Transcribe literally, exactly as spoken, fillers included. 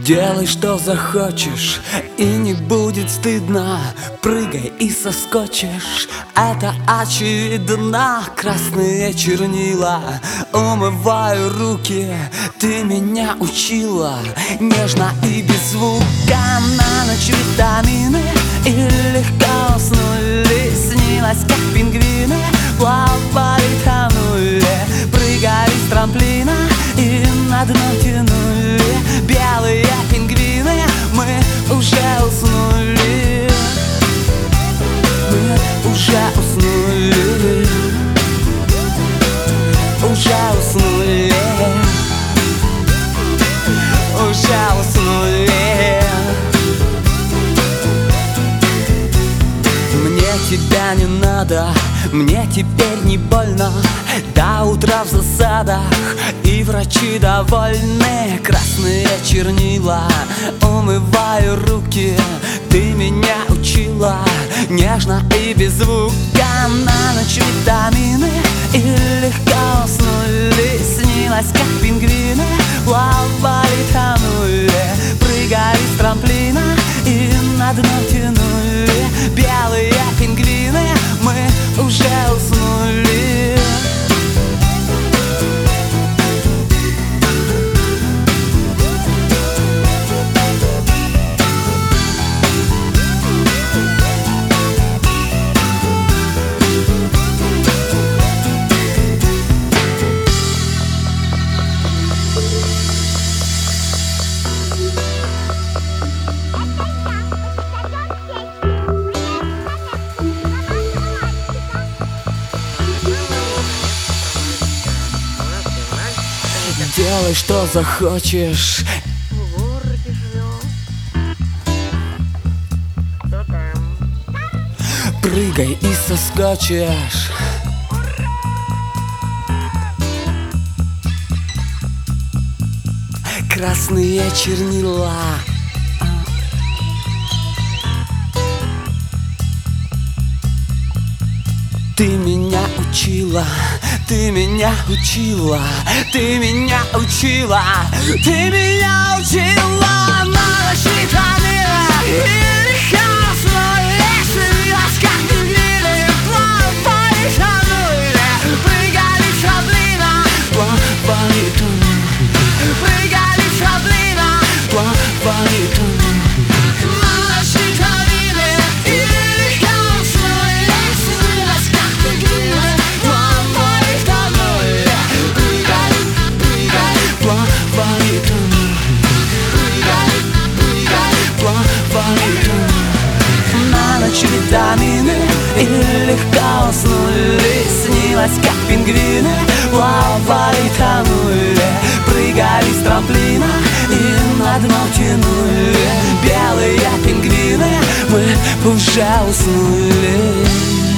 Делай, что захочешь, и не будет стыдно. Прыгай и соскочишь, это очевидно. Красные чернила, умываю руки. Ты меня учила нежно и без звука. На ночь витамины и легко уснули. Снилось, как пингвины плавали, тонули. Прыгали с трамплина и на дно тянули. Белые пингвины, мы уже уснули. Мы уже уснули. Уже уснули. Уже уснули. Мне тебя не надо, мне теперь не больно. До утра в засадах, и врачи довольны. Красные чернила, умываю руки. Ты меня учила нежно и без звука. На ночь витамины и легко уснули. Снилось, как пингвины плавали, тонули. Прыгали с трамплина и на дно тянули. Белые пингвины, мы уже уснули. Делай, что захочешь. В городе живем. Кто там? Прыгай и соскочишь. Красные чернила. Ты меня учила, ты меня учила, ты меня учила, ты меня учила. На ночь витамины и легко уснули. Снилось, как пингвины плавали, тонули. Прыгали с трамплина, плавали, тонули. Прыгали с трамплина, плавали, тонули. Витамины и легко уснули. Снилось, как пингвины плавали, тонули. Прыгали с трамплина и на дно тянули. Белые пингвины, мы уже уснули.